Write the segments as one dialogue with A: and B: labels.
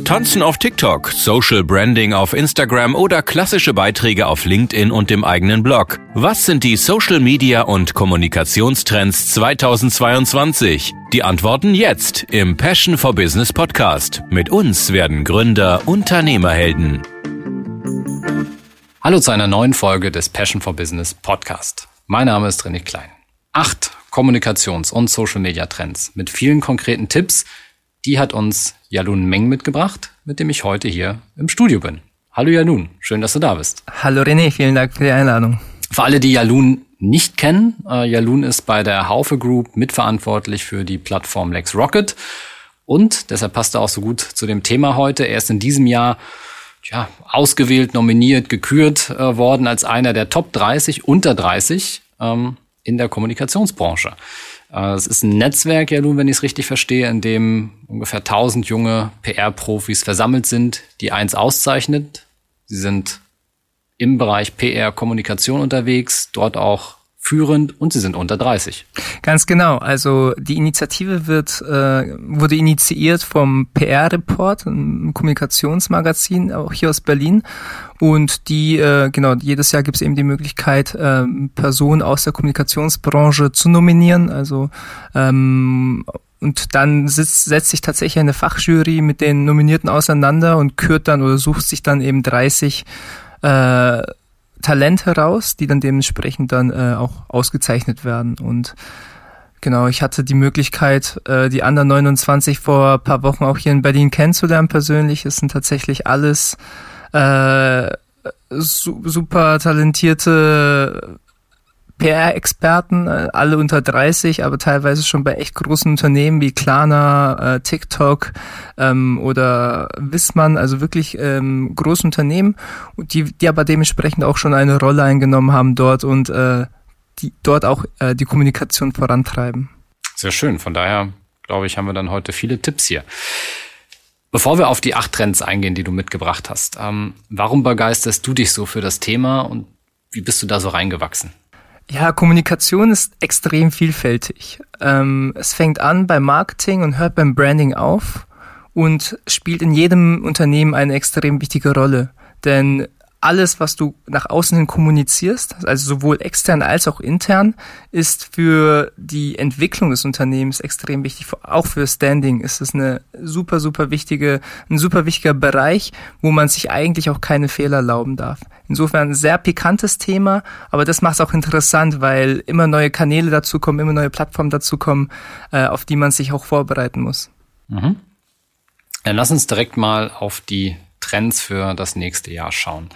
A: Tanzen auf TikTok, Social Branding auf Instagram oder klassische Beiträge auf LinkedIn und dem eigenen Blog. Was sind die Social Media und Kommunikationstrends 2022? Die Antworten jetzt im Passion for Business Podcast. Mit uns werden Gründer Unternehmerhelden.
B: Hallo zu einer neuen Folge des Passion for Business Podcast. Mein Name ist René Klein. 8 Kommunikations- und Social Media Trends mit vielen konkreten Tipps, die hat uns Yalun Meng mitgebracht, mit dem ich heute hier im Studio bin. Hallo Yalun, schön, dass du da bist.
C: Hallo René, vielen Dank für die Einladung.
B: Für alle, die Yalun nicht kennen, Yalun ist bei der Haufe Group mitverantwortlich für die Plattform LexRocket und deshalb passt er auch so gut zu dem Thema heute. Er ist in diesem Jahr ausgewählt, nominiert, gekürt worden als einer der Top 30, unter 30 in der Kommunikationsbranche. Es ist ein Netzwerk, Yalun, wenn ich es richtig verstehe, in dem ungefähr 1000 junge PR-Profis versammelt sind, die eins auszeichnet. Sie sind im Bereich PR-Kommunikation unterwegs, dort auch führend und sie sind unter 30.
C: Ganz genau. Also die Initiative wurde initiiert vom PR-Report, einem Kommunikationsmagazin, auch hier aus Berlin. Und jedes Jahr gibt es eben die Möglichkeit, Personen aus der Kommunikationsbranche zu nominieren. Also und dann setzt sich tatsächlich eine Fachjury mit den Nominierten auseinander und kürt dann oder sucht sich dann eben 30 Talente heraus, die dann dementsprechend dann auch ausgezeichnet werden. Und genau, ich hatte die Möglichkeit, die anderen 29 vor ein paar Wochen auch hier in Berlin kennenzulernen persönlich. Es sind tatsächlich alles super talentierte PR-Experten, alle unter 30, aber teilweise schon bei echt großen Unternehmen wie Klarna, TikTok oder Wissmann, also wirklich große Unternehmen, die aber dementsprechend auch schon eine Rolle eingenommen haben dort und die dort auch die Kommunikation vorantreiben.
B: Sehr schön, von daher glaube ich, haben wir dann heute viele Tipps hier. Bevor wir auf die 8 Trends eingehen, die du mitgebracht hast, warum begeisterst du dich so für das Thema und wie bist du da so reingewachsen?
C: Ja, Kommunikation ist extrem vielfältig. Es fängt an beim Marketing und hört beim Branding auf und spielt in jedem Unternehmen eine extrem wichtige Rolle. Denn alles, was du nach außen hin kommunizierst, also sowohl extern als auch intern, ist für die Entwicklung des Unternehmens extrem wichtig. Auch für Standing ist es ein super wichtiger Bereich, wo man sich eigentlich auch keine Fehler erlauben darf. Insofern ein sehr pikantes Thema, aber das macht es auch interessant, weil immer neue Kanäle dazukommen, immer neue Plattformen dazukommen, auf die man sich auch vorbereiten muss.
B: Mhm. Dann lass uns direkt mal auf die Trends für das nächste Jahr schauen.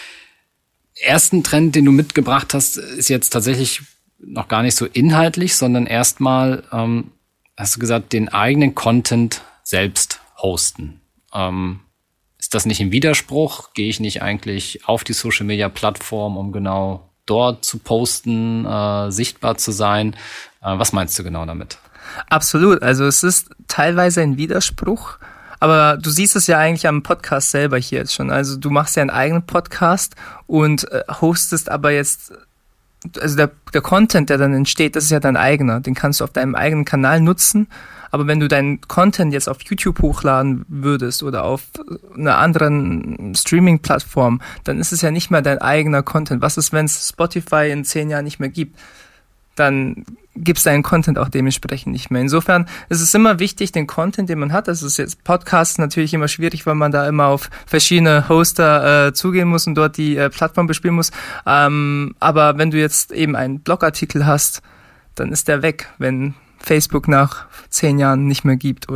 B: Ersten Trend, den du mitgebracht hast, ist jetzt tatsächlich noch gar nicht so inhaltlich, sondern erstmal, hast du gesagt, den eigenen Content selbst hosten. Ist das nicht ein Widerspruch? Gehe ich nicht eigentlich auf die Social-Media-Plattform, um genau dort zu posten, sichtbar zu sein? Was meinst du genau damit?
C: Absolut. Also es ist teilweise ein Widerspruch. Aber du siehst es ja eigentlich am Podcast selber hier jetzt schon. Also du machst ja einen eigenen Podcast und hostest aber jetzt, also der Content, der dann entsteht, das ist ja dein eigener. Den kannst du auf deinem eigenen Kanal nutzen. Aber wenn du deinen Content jetzt auf YouTube hochladen würdest oder auf einer anderen Streaming-Plattform, dann ist es ja nicht mehr dein eigener Content. Was ist, wenn es Spotify in 10 Jahren nicht mehr gibt? Dann gibst deinen Content auch dementsprechend nicht mehr. Insofern ist es immer wichtig, den Content, den man hat, das ist jetzt Podcast natürlich immer schwierig, weil man da immer auf verschiedene Hoster zugehen muss und dort die Plattform bespielen muss. Aber wenn du jetzt eben einen Blogartikel hast, dann ist der weg, wenn Facebook nach 10 Jahren nicht mehr gibt.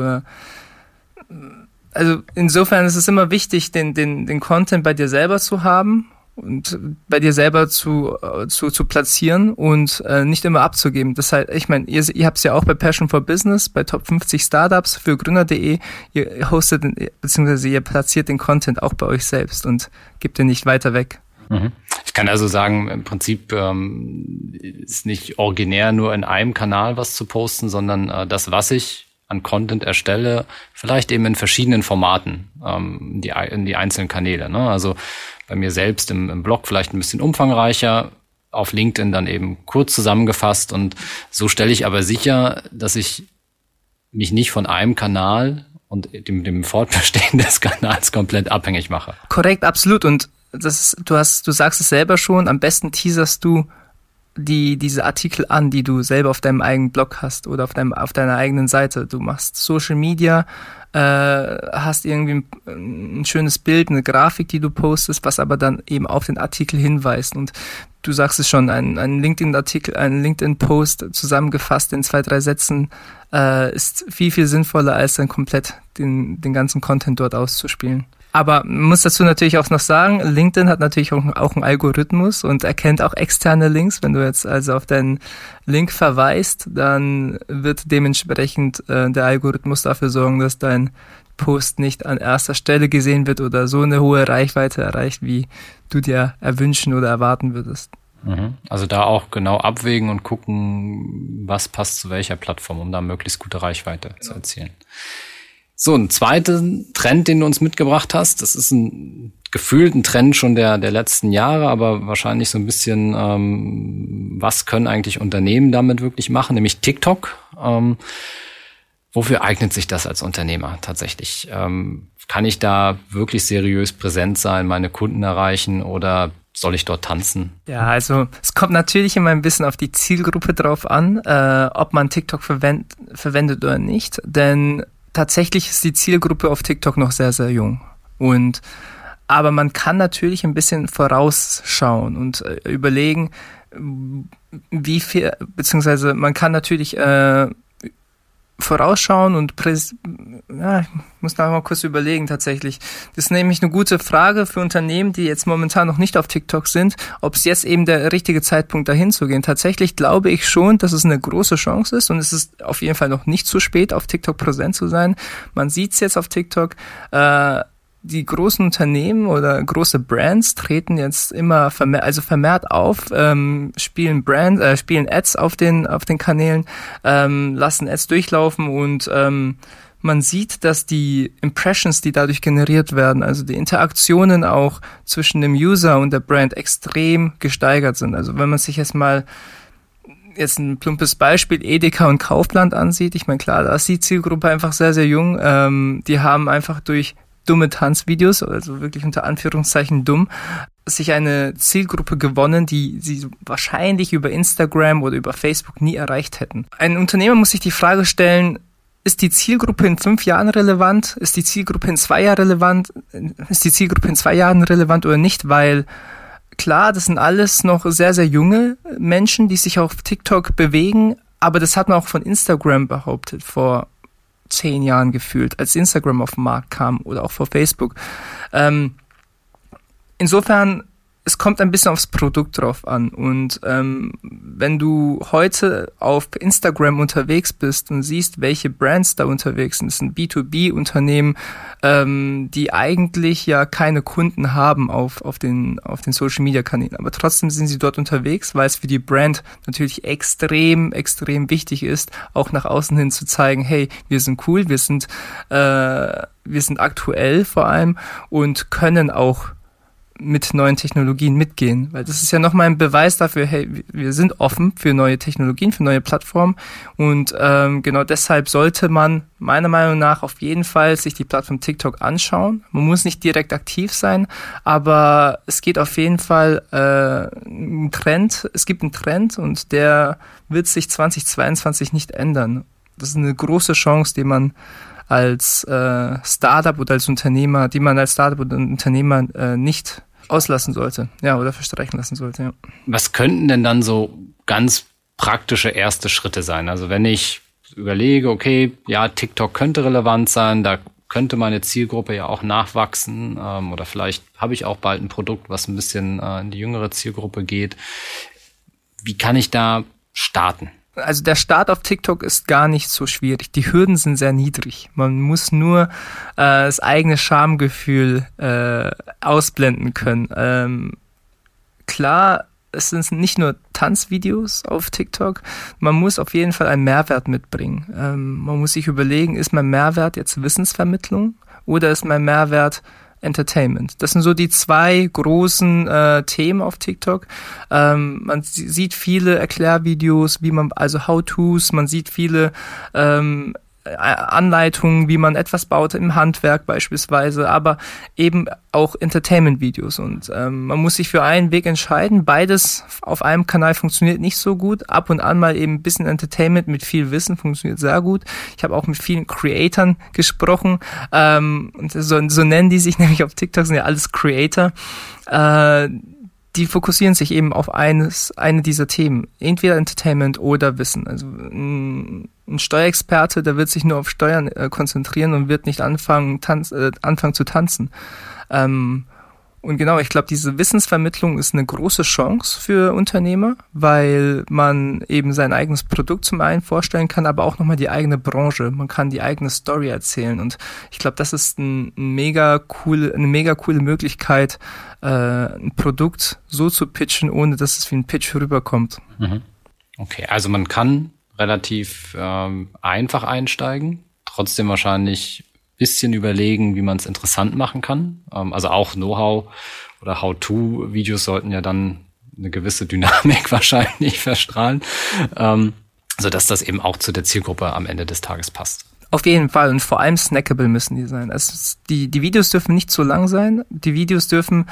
C: Also insofern ist es immer wichtig, den Content bei dir selber zu haben und bei dir selber zu platzieren und nicht immer abzugeben. Das heißt, ich meine, ihr habt es ja auch bei Passion for Business, bei Top 50 Startups für Gründer.de, ihr hostet bzw. ihr platziert den Content auch bei euch selbst und gebt den nicht weiter weg.
B: Ich kann also sagen, im Prinzip ist nicht originär nur in einem Kanal was zu posten, sondern das, was ich an Content erstelle, vielleicht eben in verschiedenen Formaten, in die einzelnen Kanäle. Ne? Also bei mir selbst im Blog vielleicht ein bisschen umfangreicher, auf LinkedIn dann eben kurz zusammengefasst. Und so stelle ich aber sicher, dass ich mich nicht von einem Kanal und dem Fortbestehen des Kanals komplett abhängig mache.
C: Korrekt, absolut. Und du sagst es selber schon, am besten teaserst du diese Artikel an, die du selber auf deinem eigenen Blog hast oder auf deiner eigenen Seite. Du machst Social Media, hast irgendwie ein schönes Bild, eine Grafik, die du postest, was aber dann eben auf den Artikel hinweist. Und du sagst es schon, ein LinkedIn-Artikel, ein LinkedIn-Post zusammengefasst in 2, 3 Sätzen ist viel, viel sinnvoller, als dann komplett den ganzen Content dort auszuspielen. Aber man muss dazu natürlich auch noch sagen, LinkedIn hat natürlich auch einen Algorithmus und erkennt auch externe Links. Wenn du jetzt also auf deinen Link verweist, dann wird dementsprechend der Algorithmus dafür sorgen, dass dein Post nicht an erster Stelle gesehen wird oder so eine hohe Reichweite erreicht, wie du dir erwünschen oder erwarten würdest.
B: Also da auch genau abwägen und gucken, was passt zu welcher Plattform, um da möglichst gute Reichweite zu erzielen. So, ein zweiter Trend, den du uns mitgebracht hast, das ist gefühlt ein Trend schon der letzten Jahre, aber wahrscheinlich so ein bisschen, was können eigentlich Unternehmen damit wirklich machen, nämlich TikTok. Wofür eignet sich das als Unternehmer tatsächlich? Kann ich da wirklich seriös präsent sein, meine Kunden erreichen oder soll ich dort tanzen?
C: Ja, also es kommt natürlich immer ein bisschen auf die Zielgruppe drauf an, ob man TikTok verwendet oder nicht, denn tatsächlich ist die Zielgruppe auf TikTok noch sehr, sehr jung. Aber man kann natürlich ein bisschen vorausschauen und überlegen, wie viel, beziehungsweise man kann natürlich vorausschauen und ich muss noch mal kurz überlegen tatsächlich. Das ist nämlich eine gute Frage für Unternehmen, die jetzt momentan noch nicht auf TikTok sind, ob es jetzt eben der richtige Zeitpunkt dahin zu gehen. Tatsächlich glaube ich schon, dass es eine große Chance ist und es ist auf jeden Fall noch nicht zu spät, auf TikTok präsent zu sein. Man sieht es jetzt auf TikTok, die großen Unternehmen oder große Brands treten jetzt immer vermehrt auf, spielen Ads auf den Kanälen, lassen Ads durchlaufen und man sieht, dass die Impressions, die dadurch generiert werden, also die Interaktionen auch zwischen dem User und der Brand extrem gesteigert sind. Also wenn man sich jetzt ein plumpes Beispiel Edeka und Kaufland ansieht, ich meine klar, da ist die Zielgruppe einfach sehr, sehr jung, die haben einfach durch dumme Tanzvideos, also wirklich unter Anführungszeichen dumm, sich eine Zielgruppe gewonnen, die sie wahrscheinlich über Instagram oder über Facebook nie erreicht hätten. Ein Unternehmer muss sich die Frage stellen, ist die Zielgruppe in 5 Jahren relevant? Ist die Zielgruppe in 2 Jahren relevant? Ist die Zielgruppe in 2 Jahren relevant oder nicht? Weil klar, das sind alles noch sehr, sehr junge Menschen, die sich auf TikTok bewegen, aber das hat man auch von Instagram behauptet vor 10 Jahren gefühlt, als Instagram auf den Markt kam oder auch vor Facebook. Insofern, es kommt ein bisschen aufs Produkt drauf an und wenn du heute auf Instagram unterwegs bist und siehst, welche Brands da unterwegs sind, das sind B2B-Unternehmen, die eigentlich ja keine Kunden haben auf den Social-Media-Kanälen, aber trotzdem sind sie dort unterwegs, weil es für die Brand natürlich extrem, extrem wichtig ist, auch nach außen hin zu zeigen, hey, wir sind cool, wir sind aktuell vor allem und können auch mit neuen Technologien mitgehen, weil das ist ja nochmal ein Beweis dafür, hey, wir sind offen für neue Technologien, für neue Plattformen und genau deshalb sollte man meiner Meinung nach auf jeden Fall sich die Plattform TikTok anschauen. Man muss nicht direkt aktiv sein, aber es geht auf jeden Fall ein Trend, es gibt einen Trend und der wird sich 2022 nicht ändern. Das ist eine große Chance, die man als Startup oder als Unternehmer, nicht auslassen sollte, ja, oder verstreichen lassen sollte, ja.
B: Was könnten denn dann so ganz praktische erste Schritte sein? Also wenn ich überlege, okay, ja, TikTok könnte relevant sein, da könnte meine Zielgruppe ja auch nachwachsen, oder vielleicht habe ich auch bald ein Produkt, was ein bisschen in die jüngere Zielgruppe geht. Wie kann ich da starten?
C: Also der Start auf TikTok ist gar nicht so schwierig. Die Hürden sind sehr niedrig. Man muss nur das eigene Schamgefühl ausblenden können. Klar, es sind nicht nur Tanzvideos auf TikTok. Man muss auf jeden Fall einen Mehrwert mitbringen. Man muss sich überlegen, ist mein Mehrwert jetzt Wissensvermittlung oder ist mein Mehrwert Entertainment? Das sind so die 2 großen Themen auf TikTok. Man sieht viele Erklärvideos, also How-Tos, man sieht viele Anleitungen, wie man etwas baut im Handwerk beispielsweise, aber eben auch Entertainment-Videos. Und man muss sich für einen Weg entscheiden. Beides auf einem Kanal funktioniert nicht so gut. Ab und an mal eben ein bisschen Entertainment mit viel Wissen funktioniert sehr gut. Ich habe auch mit vielen Creatoren gesprochen. Und so nennen die sich nämlich auf TikTok, sind ja alles Creator. Die fokussieren sich eben auf eine dieser Themen. Entweder Entertainment oder Wissen. Also ein Steuerexperte, der wird sich nur auf Steuern konzentrieren und wird nicht anfangen zu tanzen. Und genau, ich glaube, diese Wissensvermittlung ist eine große Chance für Unternehmer, weil man eben sein eigenes Produkt zum einen vorstellen kann, aber auch nochmal die eigene Branche. Man kann die eigene Story erzählen. Und ich glaube, das ist eine mega coole Möglichkeit, ein Produkt so zu pitchen, ohne dass es wie ein Pitch rüberkommt.
B: Okay, also man kann relativ einfach einsteigen, trotzdem wahrscheinlich bisschen überlegen, wie man es interessant machen kann. Also auch Know-how oder How-to-Videos sollten ja dann eine gewisse Dynamik wahrscheinlich verstrahlen, sodass das eben auch zu der Zielgruppe am Ende des Tages passt.
C: Auf jeden Fall, und vor allem snackable müssen die sein. Also die Videos dürfen nicht zu lang sein. Die Videos dürfen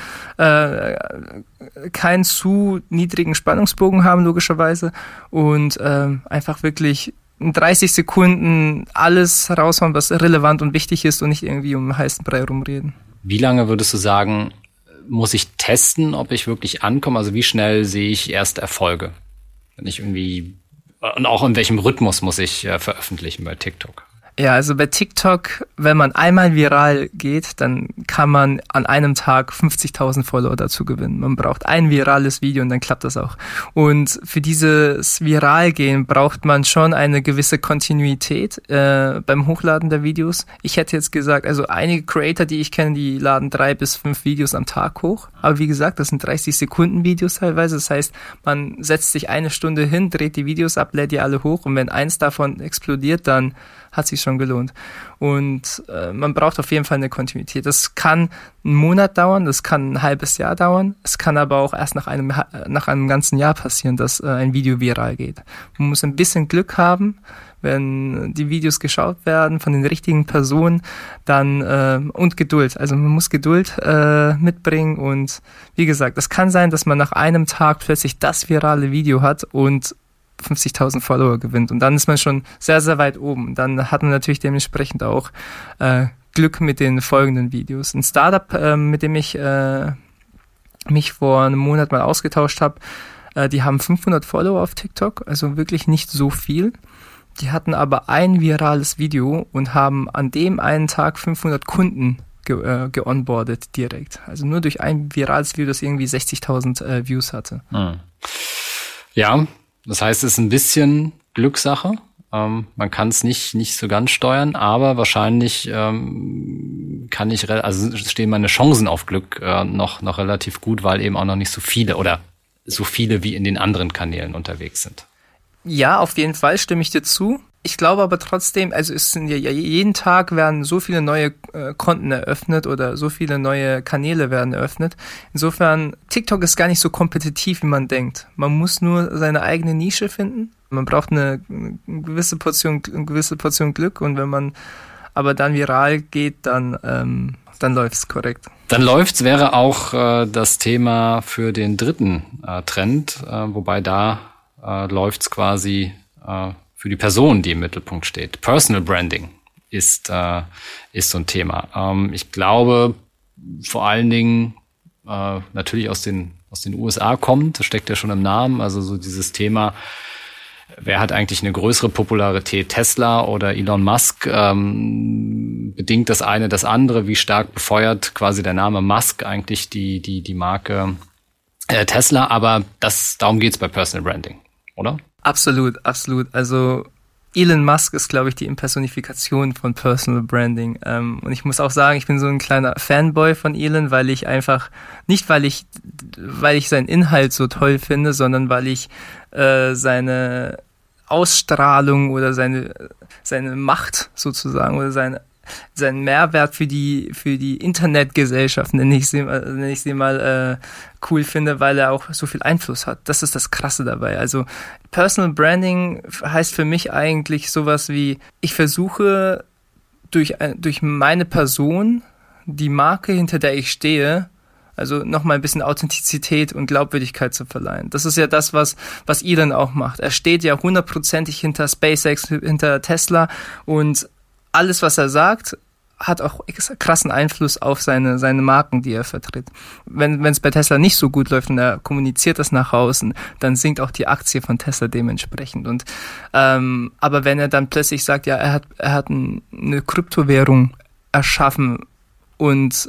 C: keinen zu niedrigen Spannungsbogen haben, logischerweise. Und einfach wirklich in 30 Sekunden alles raushauen, was relevant und wichtig ist, und nicht irgendwie um den heißen Brei rumreden.
B: Wie lange würdest du sagen, muss ich testen, ob ich wirklich ankomme? Also wie schnell sehe ich erste Erfolge? Wenn ich irgendwie, und auch in welchem Rhythmus muss ich veröffentlichen bei TikTok?
C: Ja, also bei TikTok, wenn man einmal viral geht, dann kann man an einem Tag 50.000 Follower dazu gewinnen. Man braucht ein virales Video und dann klappt das auch. Und für dieses Viralgehen braucht man schon eine gewisse Kontinuität beim Hochladen der Videos. Ich hätte jetzt gesagt, also einige Creator, die ich kenne, die laden 3 bis 5 Videos am Tag hoch. Aber wie gesagt, das sind 30 Sekunden Videos teilweise. Das heißt, man setzt sich eine Stunde hin, dreht die Videos ab, lädt die alle hoch, und wenn eins davon explodiert, dann hat sich schon gelohnt. Und man braucht auf jeden Fall eine Kontinuität. Das kann einen Monat dauern, das kann ein halbes Jahr dauern, es kann aber auch erst nach einem ganzen Jahr passieren, dass ein Video viral geht. Man muss ein bisschen Glück haben, wenn die Videos geschaut werden von den richtigen Personen, dann und Geduld. Also man muss Geduld mitbringen, und wie gesagt, es kann sein, dass man nach einem Tag plötzlich das virale Video hat und 50.000 Follower gewinnt, und dann ist man schon sehr, sehr weit oben. Dann hat man natürlich dementsprechend auch Glück mit den folgenden Videos. Ein Startup, mit dem ich mich vor einem Monat mal ausgetauscht habe, die haben 500 Follower auf TikTok, also wirklich nicht so viel. Die hatten aber ein virales Video und haben an dem einen Tag 500 Kunden geonboardet direkt. Also nur durch ein virales Video, das irgendwie 60.000 Views hatte.
B: Ja, das heißt, es ist ein bisschen Glückssache. Man kann es nicht so ganz steuern, aber wahrscheinlich stehen meine Chancen auf Glück noch relativ gut, weil eben auch noch nicht so viele oder so viele wie in den anderen Kanälen unterwegs sind.
C: Ja, auf jeden Fall stimme ich dir zu. Ich glaube aber trotzdem, also es sind ja jeden Tag werden so viele neue Konten eröffnet oder so viele neue Kanäle werden eröffnet. Insofern, TikTok ist gar nicht so kompetitiv, wie man denkt. Man muss nur seine eigene Nische finden. Man braucht eine gewisse Portion Glück, und wenn man aber dann viral geht, dann läuft's korrekt.
B: Dann läuft's wäre auch das Thema für den dritten Trend, wobei da läuft's quasi für die Person, die im Mittelpunkt steht. Personal Branding ist so ein Thema. Ich glaube, vor allen Dingen natürlich aus den USA kommt, das steckt ja schon im Namen, also so dieses Thema, wer hat eigentlich eine größere Popularität, Tesla oder Elon Musk? Bedingt das eine das andere? Wie stark befeuert quasi der Name Musk eigentlich die Marke Tesla? Aber darum geht's bei Personal Branding, oder?
C: Absolut, absolut. Also Elon Musk ist, glaube ich, die Impersonifikation von Personal Branding. Und ich muss auch sagen, ich bin so ein kleiner Fanboy von Elon, weil ich einfach, nicht weil ich seinen Inhalt so toll finde, sondern weil ich seine Ausstrahlung oder seine Macht sozusagen oder Mehrwert für die Internetgesellschaft, nenne ich sie mal, cool finde, weil er auch so viel Einfluss hat. Das ist das Krasse dabei. Also Personal Branding heißt für mich eigentlich sowas wie, ich versuche durch meine Person, die Marke, hinter der ich stehe, also nochmal ein bisschen Authentizität und Glaubwürdigkeit zu verleihen. Das ist ja das, was Elon auch macht. Er steht ja 100%ig hinter SpaceX, hinter Tesla und alles, was er sagt, hat auch krassen Einfluss auf seine Marken, die er vertritt. Wenn es bei Tesla nicht so gut läuft und er kommuniziert das nach außen, dann sinkt auch die Aktie von Tesla dementsprechend. Und aber wenn er dann plötzlich sagt, ja, er hat eine Kryptowährung erschaffen und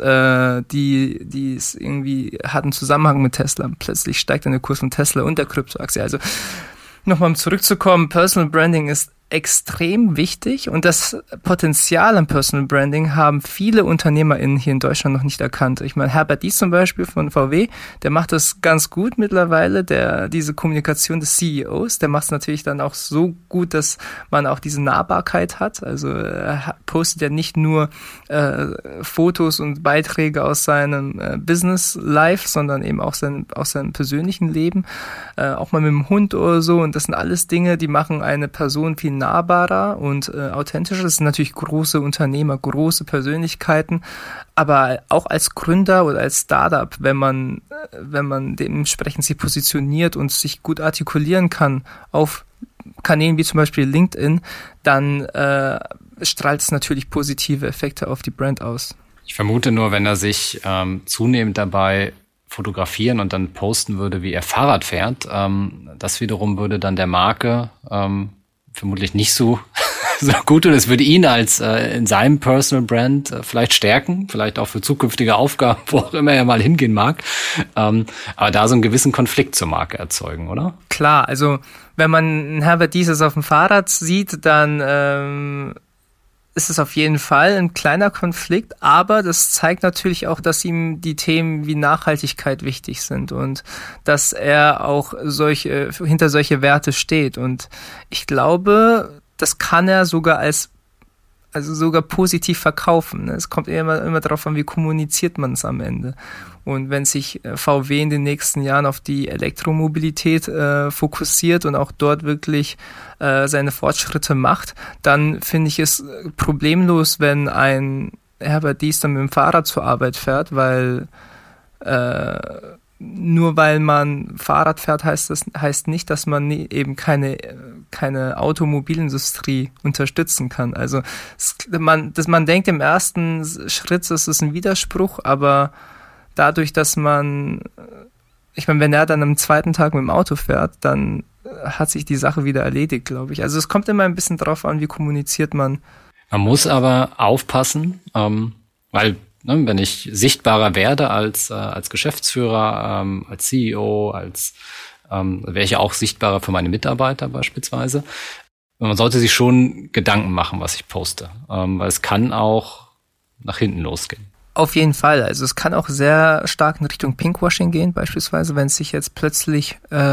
C: die ist irgendwie hat einen Zusammenhang mit Tesla, plötzlich steigt dann der Kurs von Tesla und der Kryptoaktie. Also nochmal um zurückzukommen, Personal Branding ist extrem wichtig und das Potenzial am Personal Branding haben viele UnternehmerInnen hier in Deutschland noch nicht erkannt. Ich meine, Herbert Diess zum Beispiel von VW, der macht das ganz gut mittlerweile, diese Kommunikation des CEOs, der macht es natürlich dann auch so gut, dass man auch diese Nahbarkeit hat. Also er postet ja nicht nur Fotos und Beiträge aus seinem Business Life, sondern eben auch aus seinem persönlichen Leben, auch mal mit dem Hund oder so, und das sind alles Dinge, die machen eine Person viel nahbarer und authentischer. Das sind natürlich große Unternehmer, große Persönlichkeiten, aber auch als Gründer oder als Startup, wenn man dementsprechend sich positioniert und sich gut artikulieren kann auf Kanälen wie zum Beispiel LinkedIn, dann strahlt es natürlich positive Effekte auf die Brand aus.
B: Ich vermute nur, wenn er sich zunehmend dabei fotografieren und dann posten würde, wie er Fahrrad fährt, das wiederum würde dann der Marke vermutlich nicht so gut, und es würde ihn als in seinem Personal Brand vielleicht stärken, vielleicht auch für zukünftige Aufgaben, wo auch immer er mal hingehen mag, aber da so einen gewissen Konflikt zur Marke erzeugen, oder? Klar, also wenn man Herbert Diess auf dem Fahrrad sieht, dann ist es auf jeden Fall ein kleiner Konflikt, aber das zeigt natürlich auch, dass ihm die Themen wie Nachhaltigkeit wichtig sind und dass er auch hinter solche Werte steht. Und ich glaube, das kann er sogar sogar positiv verkaufen. Es kommt immer darauf an, wie kommuniziert man es am Ende. Und wenn sich VW in den nächsten Jahren auf die Elektromobilität fokussiert und auch dort wirklich seine Fortschritte macht, dann finde ich es problemlos, wenn ein Herbert Diess dann mit dem Fahrrad zur Arbeit fährt, weil nur weil man Fahrrad fährt, heißt nicht, dass man eben keine Automobilindustrie unterstützen kann. Also man denkt im ersten Schritt, das ist ein Widerspruch, aber dadurch, dass wenn er dann am zweiten Tag mit dem Auto fährt, dann hat sich die Sache wieder erledigt, glaube ich. Also es kommt immer ein bisschen drauf an, wie kommuniziert man. Man muss aber aufpassen, weil wenn ich sichtbarer werde als Geschäftsführer, als CEO, wäre ich ja auch sichtbarer für meine Mitarbeiter beispielsweise. Man sollte sich schon Gedanken machen, was ich poste, weil es kann auch nach hinten losgehen. Auf jeden Fall. Also es kann auch sehr stark in Richtung Pinkwashing gehen, beispielsweise, wenn sich jetzt plötzlich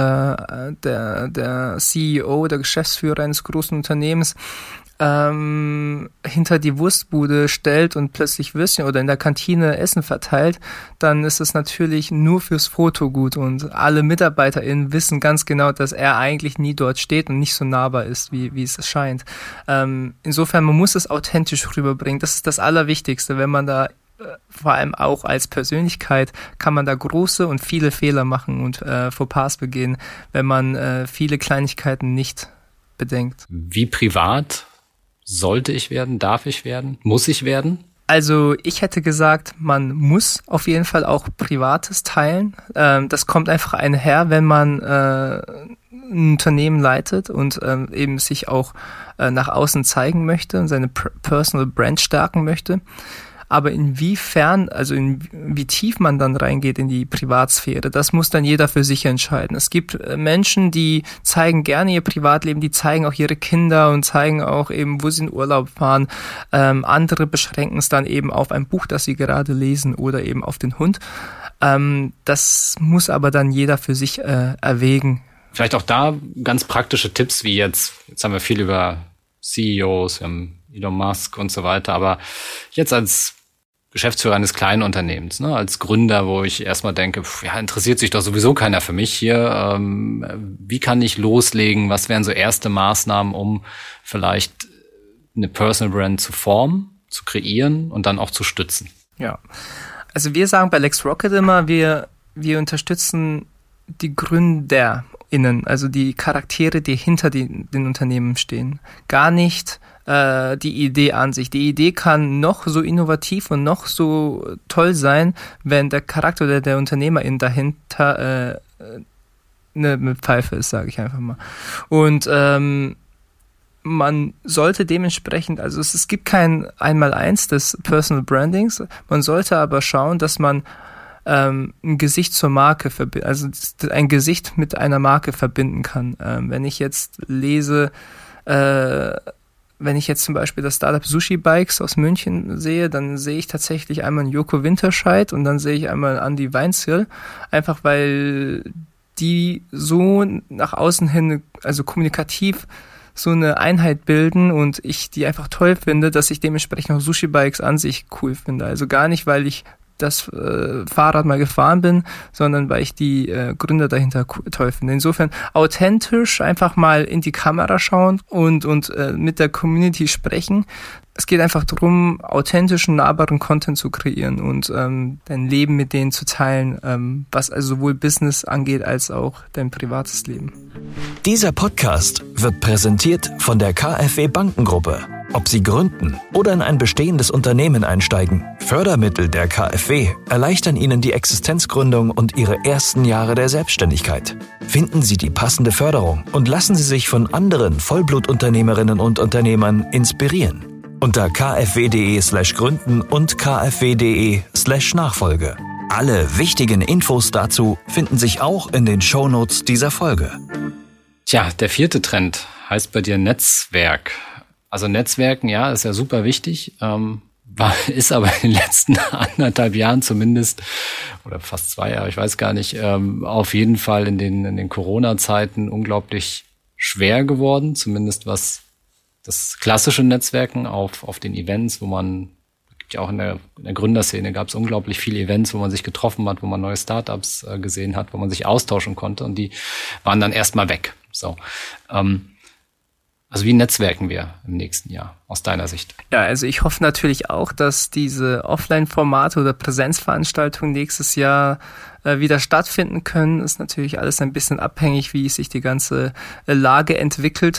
B: der CEO, der Geschäftsführer eines großen Unternehmens hinter die Wurstbude stellt und plötzlich Würstchen oder in der Kantine Essen verteilt, dann ist es natürlich nur fürs Foto gut und alle MitarbeiterInnen wissen ganz genau, dass er eigentlich nie dort steht und nicht so nahbar ist, wie es scheint. Insofern, man muss es authentisch rüberbringen. Das ist das Allerwichtigste, wenn man da vor allem auch als Persönlichkeit kann man da große und viele Fehler machen und Fauxpas begehen, wenn man viele Kleinigkeiten nicht bedenkt. Wie privat sollte ich werden? Darf ich werden? Muss ich werden? Also ich hätte gesagt, man muss auf jeden Fall auch Privates teilen. Das kommt einfach einher, wenn man ein Unternehmen leitet und eben sich auch nach außen zeigen möchte und seine Personal Brand stärken möchte. Aber inwiefern, also wie tief man dann reingeht in die Privatsphäre, das muss dann jeder für sich entscheiden. Es gibt Menschen, die zeigen gerne ihr Privatleben, die zeigen auch ihre Kinder und zeigen auch eben, wo sie in Urlaub fahren. Andere beschränken es dann eben auf ein Buch, das sie gerade lesen oder eben auf den Hund. Das muss aber dann jeder für sich erwägen. Vielleicht auch da ganz praktische Tipps, wie jetzt haben wir viel über CEOs, wir haben Elon Musk und so weiter. Aber jetzt als Geschäftsführer eines kleinen Unternehmens, ne, als Gründer, wo ich erstmal denke, interessiert sich doch sowieso keiner für mich hier. Wie kann ich loslegen? Was wären so erste Maßnahmen, um vielleicht eine Personal Brand zu formen, zu kreieren und dann auch zu stützen?
C: Ja, also wir sagen bei LexRocket immer, wir unterstützen die GründerInnen, also die Charaktere, die hinter den Unternehmen stehen. Gar nicht die Idee an sich. Die Idee kann noch so innovativ und noch so toll sein, wenn der Charakter oder der Unternehmerin dahinter eine Pfeife ist, sage ich einfach mal. Und man sollte dementsprechend, also es gibt kein Einmaleins des Personal Brandings, man sollte aber schauen, dass man ein Gesicht zur Marke also ein Gesicht mit einer Marke verbinden kann. Wenn ich jetzt lese, wenn ich jetzt zum Beispiel das Startup Sushi Bikes aus München sehe, dann sehe ich tatsächlich einmal einen Joko Winterscheid und dann sehe ich einmal Andy Weinzierl, einfach weil die so nach außen hin, also kommunikativ, so eine Einheit bilden und ich die einfach toll finde, dass ich dementsprechend auch Sushi Bikes an sich cool finde. Also gar nicht, weil ich das Fahrrad mal gefahren bin, sondern weil ich die Gründer dahinter toll finde. Insofern authentisch einfach mal in die Kamera schauen und mit der Community sprechen. Es geht einfach darum, authentischen, nahbaren Content zu kreieren und dein Leben mit denen zu teilen, was also sowohl Business angeht, als auch dein privates Leben.
D: Dieser Podcast wird präsentiert von der KfW Bankengruppe. Ob Sie gründen oder in ein bestehendes Unternehmen einsteigen, Fördermittel der KfW erleichtern Ihnen die Existenzgründung und Ihre ersten Jahre der Selbstständigkeit. Finden Sie die passende Förderung und lassen Sie sich von anderen Vollblutunternehmerinnen und Unternehmern inspirieren. Unter kfw.de/gründen und kfw.de/Nachfolge. Alle wichtigen Infos dazu finden sich auch in den Shownotes dieser Folge.
B: Tja, der 4. Trend heißt bei dir Netzwerk. Also Netzwerken, ja, ist ja super wichtig, ist aber in den letzten 1,5 Jahren zumindest, oder fast 2 Jahre, ich weiß gar nicht, auf jeden Fall in den Corona-Zeiten unglaublich schwer geworden, zumindest was das klassische Netzwerken auf den Events, wo man, gibt ja auch in der Gründerszene gab es unglaublich viele Events, wo man sich getroffen hat, wo man neue Startups gesehen hat, wo man sich austauschen konnte und die waren dann erstmal weg. So. Also wie netzwerken wir im nächsten Jahr aus deiner Sicht?
C: Ja, also ich hoffe natürlich auch, dass diese Offline-Formate oder Präsenzveranstaltungen nächstes Jahr wieder stattfinden können. Ist natürlich alles ein bisschen abhängig, wie sich die ganze Lage entwickelt.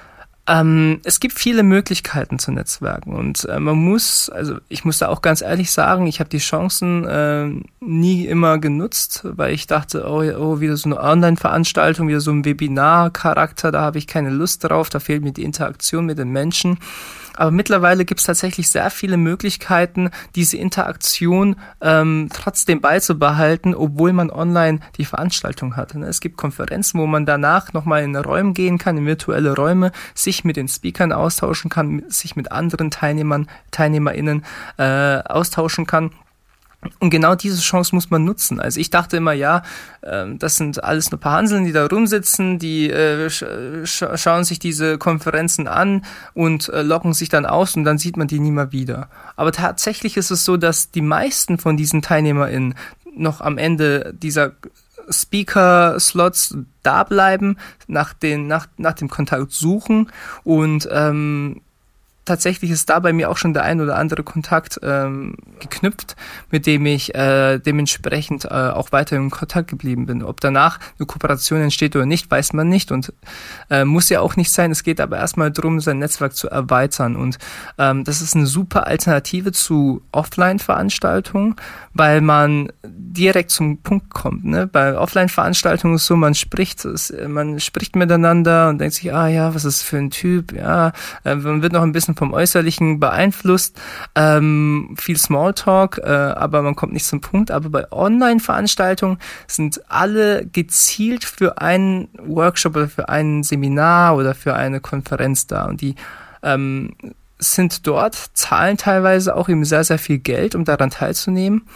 C: Es gibt viele Möglichkeiten zu netzwerken und ich muss da auch ganz ehrlich sagen, ich habe die Chancen nie immer genutzt, weil ich dachte, oh, wieder so eine Online-Veranstaltung, wieder so ein Webinar-Charakter, da habe ich keine Lust drauf, da fehlt mir die Interaktion mit den Menschen. Aber mittlerweile gibt es tatsächlich sehr viele Möglichkeiten, diese Interaktion trotzdem beizubehalten, obwohl man online die Veranstaltung hat. Es gibt Konferenzen, wo man danach nochmal in Räume gehen kann, in virtuelle Räume, sich mit den Speakern austauschen kann, sich mit anderen TeilnehmerInnen austauschen kann. Und genau diese Chance muss man nutzen. Also ich dachte immer, ja, das sind alles nur paar Hanseln, die da rumsitzen, die schauen sich diese Konferenzen an und loggen sich dann aus und dann sieht man die nie mehr wieder. Aber tatsächlich ist es so, dass die meisten von diesen TeilnehmerInnen noch am Ende dieser Speaker-Slots da bleiben, nach dem Kontakt suchen und tatsächlich ist da bei mir auch schon der ein oder andere Kontakt geknüpft, mit dem ich dementsprechend auch weiter in Kontakt geblieben bin. Ob danach eine Kooperation entsteht oder nicht, weiß man nicht und muss ja auch nicht sein. Es geht aber erstmal darum, sein Netzwerk zu erweitern und das ist eine super Alternative zu Offline-Veranstaltungen, weil man direkt zum Punkt kommt. Ne? Bei Offline-Veranstaltungen ist so, man spricht miteinander und denkt sich, was ist das für ein Typ? Ja, man wird noch ein bisschen vom Äußerlichen beeinflusst, viel Smalltalk, aber man kommt nicht zum Punkt. Aber bei Online-Veranstaltungen sind alle gezielt für einen Workshop oder für ein Seminar oder für eine Konferenz da und die sind dort, zahlen teilweise auch eben sehr, sehr viel Geld, um daran teilzunehmen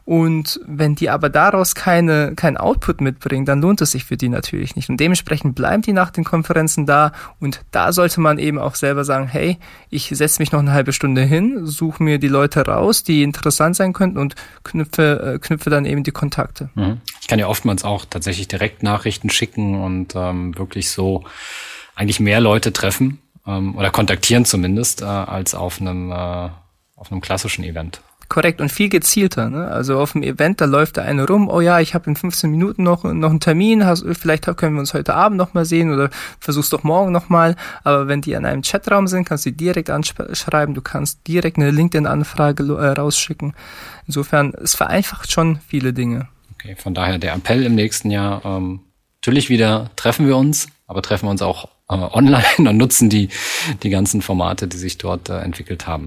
C: Und wenn die aber daraus kein Output mitbringen, dann lohnt es sich für die natürlich nicht. Und dementsprechend bleiben die nach den Konferenzen da. Und da sollte man eben auch selber sagen, hey, ich setze mich noch eine halbe Stunde hin, suche mir die Leute raus, die interessant sein könnten und knüpfe dann eben die Kontakte.
B: Ich kann ja oftmals auch tatsächlich direkt Nachrichten schicken und wirklich so eigentlich mehr Leute treffen oder kontaktieren zumindest, als auf einem klassischen Event.
C: Korrekt, und viel gezielter, ne? Also auf dem Event, da läuft der eine rum, oh ja, ich habe in 15 Minuten noch einen Termin, vielleicht können wir uns heute Abend noch mal sehen oder versuch's doch morgen noch mal. Aber wenn die in einem Chatraum sind, kannst du die direkt anschreiben, du kannst direkt eine LinkedIn-Anfrage rausschicken. Insofern, es vereinfacht schon viele Dinge.
B: Okay, von daher der Appell im nächsten Jahr, natürlich wieder treffen wir uns, aber treffen wir uns auch online und nutzen die ganzen Formate, die sich dort entwickelt haben.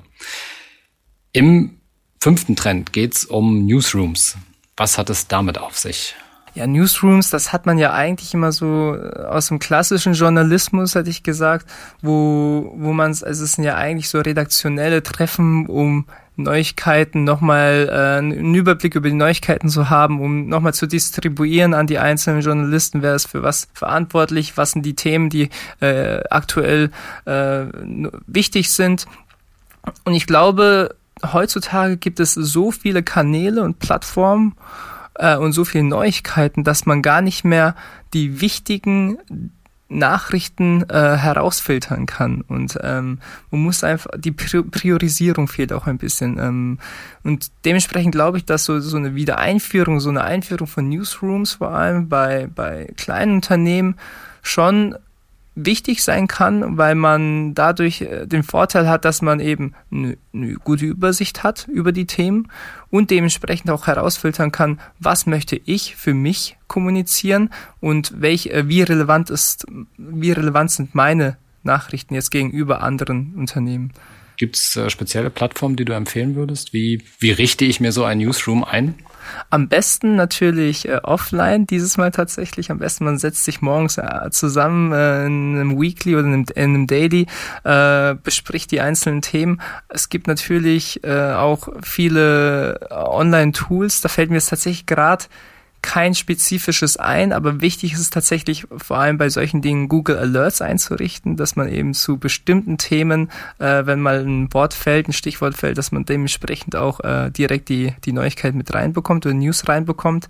B: Im 5. Trend geht's um Newsrooms. Was hat es damit auf sich?
C: Ja, Newsrooms, das hat man ja eigentlich immer so aus dem klassischen Journalismus, hätte ich gesagt, wo man es sind ja eigentlich so redaktionelle Treffen, um Neuigkeiten nochmal einen Überblick über die Neuigkeiten zu haben, um nochmal zu distribuieren an die einzelnen Journalisten, wer ist für was verantwortlich, was sind die Themen, die aktuell wichtig sind. Und ich glaube, heutzutage gibt es so viele Kanäle und Plattformen und so viele Neuigkeiten, dass man gar nicht mehr die wichtigen Nachrichten herausfiltern kann. Und man muss einfach, die Priorisierung fehlt auch ein bisschen. Und dementsprechend glaube ich, dass so eine Einführung von Newsrooms, vor allem bei kleinen Unternehmen, schon wichtig sein kann, weil man dadurch den Vorteil hat, dass man eben eine gute Übersicht hat über die Themen und dementsprechend auch herausfiltern kann, was möchte ich für mich kommunizieren und wie relevant sind meine Nachrichten jetzt gegenüber anderen Unternehmen.
B: Gibt es spezielle Plattformen, die du empfehlen würdest? Wie richte ich mir so ein Newsroom ein?
C: Am besten natürlich offline, dieses Mal tatsächlich. Am besten, man setzt sich morgens zusammen in einem Weekly oder in einem Daily, bespricht die einzelnen Themen. Es gibt natürlich auch viele Online-Tools. Da fällt mir jetzt tatsächlich gerade kein spezifisches ein, aber wichtig ist es tatsächlich vor allem bei solchen Dingen Google Alerts einzurichten, dass man eben zu bestimmten Themen, wenn mal ein Wort fällt, ein Stichwort fällt, dass man dementsprechend auch direkt die Neuigkeit mit reinbekommt oder News reinbekommt,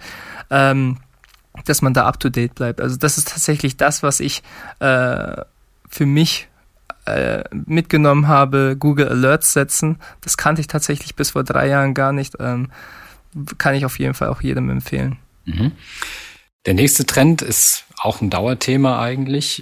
C: dass man da up to date bleibt. Also das ist tatsächlich das, was ich für mich mitgenommen habe, Google Alerts setzen. Das kannte ich tatsächlich bis vor 3 Jahren gar nicht. Kann ich auf jeden Fall auch jedem empfehlen.
B: Mhm. Der nächste Trend ist auch ein Dauerthema eigentlich.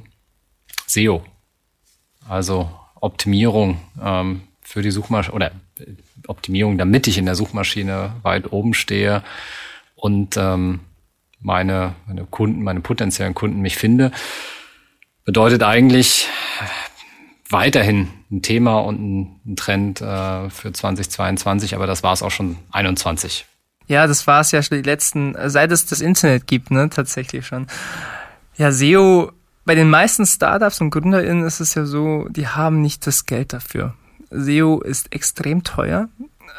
B: SEO. Also Optimierung für die Suchmaschine oder Optimierung, damit ich in der Suchmaschine weit oben stehe und meine potenziellen Kunden mich finde. Bedeutet eigentlich weiterhin ein Thema und ein Trend für 2022, aber das war es auch schon 2021.
C: Ja, das war es ja schon seit es das Internet gibt, ne, tatsächlich schon. Ja, SEO, bei den meisten Startups und GründerInnen ist es ja so, die haben nicht das Geld dafür. SEO ist extrem teuer.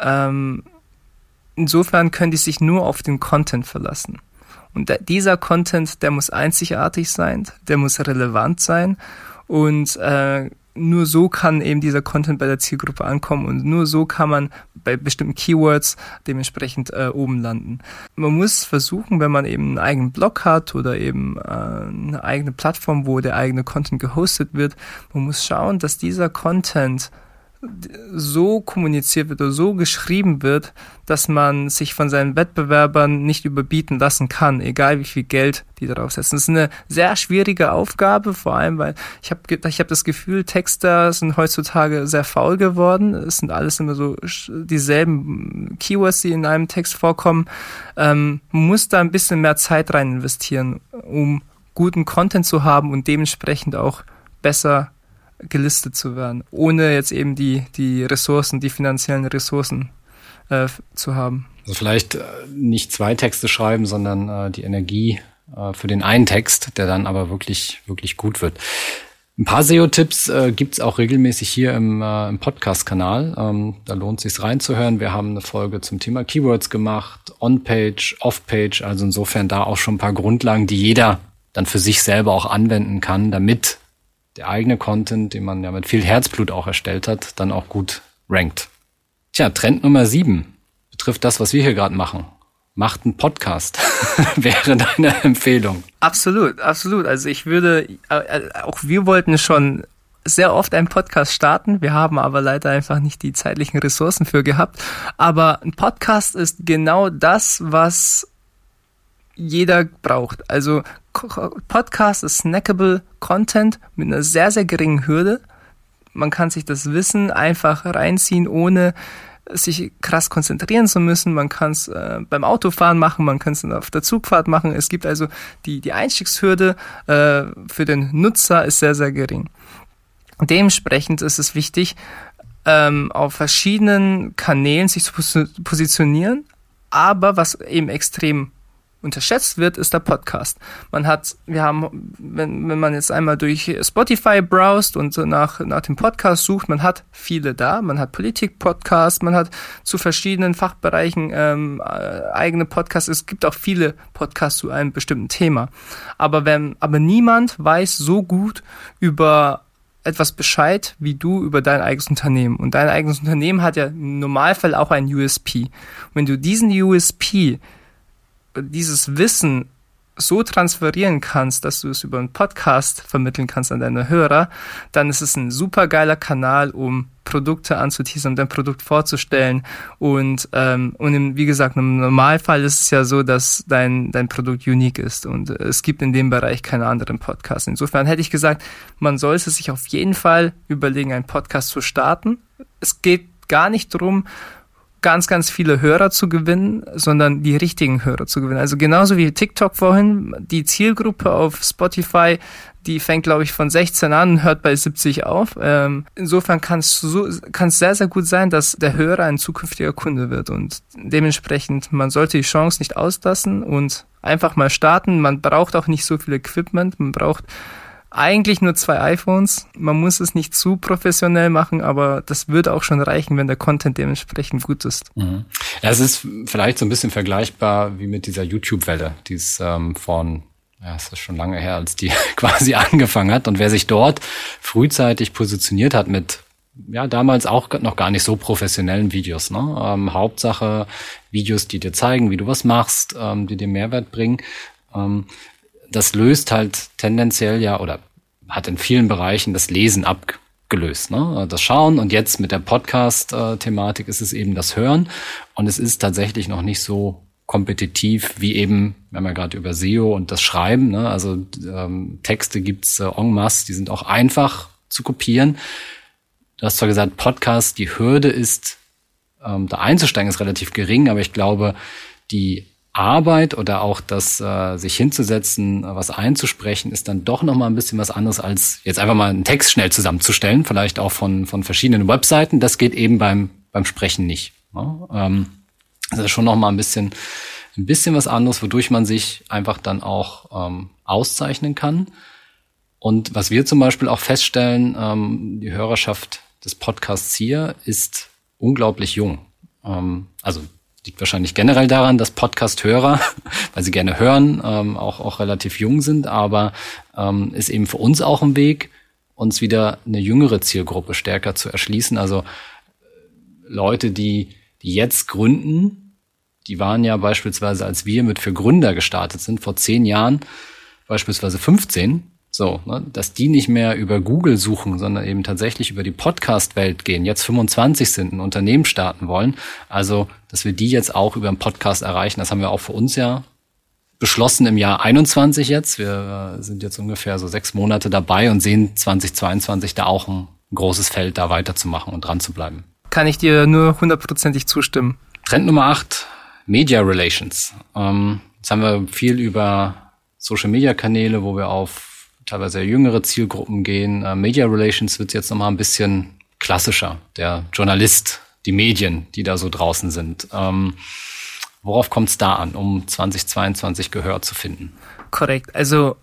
C: Insofern können die sich nur auf den Content verlassen. Und dieser Content, der muss einzigartig sein, der muss relevant sein und nur so kann eben dieser Content bei der Zielgruppe ankommen und nur so kann man bei bestimmten Keywords dementsprechend oben landen. Man muss versuchen, wenn man eben einen eigenen Blog hat oder eben eine eigene Plattform, wo der eigene Content gehostet wird, man muss schauen, dass dieser Content so kommuniziert wird oder so geschrieben wird, dass man sich von seinen Wettbewerbern nicht überbieten lassen kann, egal wie viel Geld die darauf setzen. Das ist eine sehr schwierige Aufgabe, vor allem, weil ich hab das Gefühl, Texter sind heutzutage sehr faul geworden. Es sind alles immer so dieselben Keywords, die in einem Text vorkommen. Man muss da ein bisschen mehr Zeit rein investieren, um guten Content zu haben und dementsprechend auch besser gelistet zu werden, ohne jetzt eben die Ressourcen, die finanziellen Ressourcen zu haben.
B: Also vielleicht nicht 2 Texte schreiben, sondern die Energie für den einen Text, der dann aber wirklich, wirklich gut wird. Ein paar SEO-Tipps gibt's auch regelmäßig hier im Podcast-Kanal. Da lohnt es sich reinzuhören. Wir haben eine Folge zum Thema Keywords gemacht, On-Page, Off-Page. Also insofern da auch schon ein paar Grundlagen, die jeder dann für sich selber auch anwenden kann, damit der eigene Content, den man ja mit viel Herzblut auch erstellt hat, dann auch gut rankt. Tja, Trend Nummer 7 betrifft das, was wir hier gerade machen. Macht einen Podcast, wäre deine Empfehlung.
C: Absolut, absolut. Also ich würde, auch wir wollten schon sehr oft einen Podcast starten. Wir haben aber leider einfach nicht die zeitlichen Ressourcen für gehabt. Aber ein Podcast ist genau das, was jeder braucht. Also Podcast ist snackable Content mit einer sehr, sehr geringen Hürde. Man kann sich das Wissen einfach reinziehen, ohne sich krass konzentrieren zu müssen. Man kann es beim Autofahren machen, man kann es auf der Zugfahrt machen. Es gibt also die Einstiegshürde für den Nutzer ist sehr, sehr gering. Dementsprechend ist es wichtig, auf verschiedenen Kanälen sich zu positionieren. Aber was eben extrem unterschätzt wird, ist der Podcast. Wenn man jetzt einmal durch Spotify browst und nach dem Podcast sucht, man hat viele da, man hat Politik-Podcasts, man hat zu verschiedenen Fachbereichen eigene Podcasts, es gibt auch viele Podcasts zu einem bestimmten Thema. Aber niemand weiß so gut über etwas Bescheid wie du über dein eigenes Unternehmen. Und dein eigenes Unternehmen hat ja im Normalfall auch einen USP. Und wenn du diesen USP, dieses Wissen so transferieren kannst, dass du es über einen Podcast vermitteln kannst an deine Hörer, dann ist es ein super geiler Kanal, um Produkte anzuteasern, dein Produkt vorzustellen und wie gesagt, im Normalfall ist es ja so, dass dein Produkt unique ist und es gibt in dem Bereich keine anderen Podcasts. Insofern hätte ich gesagt, man sollte sich auf jeden Fall überlegen, einen Podcast zu starten. Es geht gar nicht darum, ganz, ganz viele Hörer zu gewinnen, sondern die richtigen Hörer zu gewinnen. Also genauso wie TikTok vorhin, die Zielgruppe auf Spotify, die fängt, glaube ich, von 16 an und hört bei 70 auf. Insofern kann es sehr, sehr gut sein, dass der Hörer ein zukünftiger Kunde wird und dementsprechend, man sollte die Chance nicht auslassen und einfach mal starten. Man braucht auch nicht so viel Equipment, man braucht eigentlich nur 2 iPhones. Man muss es nicht zu professionell machen, aber das würde auch schon reichen, wenn der Content dementsprechend gut ist.
B: Mhm. Ja, es ist vielleicht so ein bisschen vergleichbar wie mit dieser YouTube-Welle, die es es ist schon lange her, als die quasi angefangen hat. Und wer sich dort frühzeitig positioniert hat mit, damals auch noch gar nicht so professionellen Videos, ne? Hauptsache Videos, die dir zeigen, wie du was machst, die dir Mehrwert bringen. Das löst halt tendenziell oder hat in vielen Bereichen das Lesen abgelöst, ne? Das Schauen und jetzt mit der Podcast-Thematik ist es eben das Hören und es ist tatsächlich noch nicht so kompetitiv wie eben, wir haben ja gerade über SEO und das Schreiben, ne? Also Texte gibt's en masse, die sind auch einfach zu kopieren. Du hast zwar gesagt, Podcast, die Hürde ist, da einzusteigen, ist relativ gering, aber ich glaube, die Arbeit oder auch das sich hinzusetzen, was einzusprechen, ist dann doch noch mal ein bisschen was anderes, als jetzt einfach mal einen Text schnell zusammenzustellen, vielleicht auch von verschiedenen Webseiten. Das geht eben beim Sprechen nicht. Ne? Das ist schon noch mal ein bisschen was anderes, wodurch man sich einfach dann auch auszeichnen kann. Und was wir zum Beispiel auch feststellen, die Hörerschaft des Podcasts hier ist unglaublich jung. Also liegt wahrscheinlich generell daran, dass Podcast-Hörer, weil sie gerne hören, auch relativ jung sind, aber ist eben für uns auch ein Weg, uns wieder eine jüngere Zielgruppe stärker zu erschließen. Also Leute, die jetzt gründen, die waren ja beispielsweise, als wir mit für Gründer gestartet sind, vor 10 Jahren, beispielsweise 15, dass die nicht mehr über Google suchen, sondern eben tatsächlich über die Podcast-Welt gehen, jetzt 25 sind, ein Unternehmen starten wollen. Also, dass wir die jetzt auch über einen Podcast erreichen, das haben wir auch für uns ja beschlossen im Jahr 21 jetzt. Wir sind jetzt ungefähr so 6 Monate dabei und sehen 2022 da auch ein großes Feld, da weiterzumachen und dran zu bleiben.
C: Kann ich dir nur 100%ig zustimmen.
B: Trend Nummer 8, Media Relations. Jetzt haben wir viel über Social-Media-Kanäle, wo wir auf teilweise jüngere Zielgruppen gehen. Media Relations wird jetzt nochmal ein bisschen klassischer. Der Journalist, die Medien, die da so draußen sind. Worauf kommt es da an, um 2022 Gehör zu finden?
C: Korrekt. Also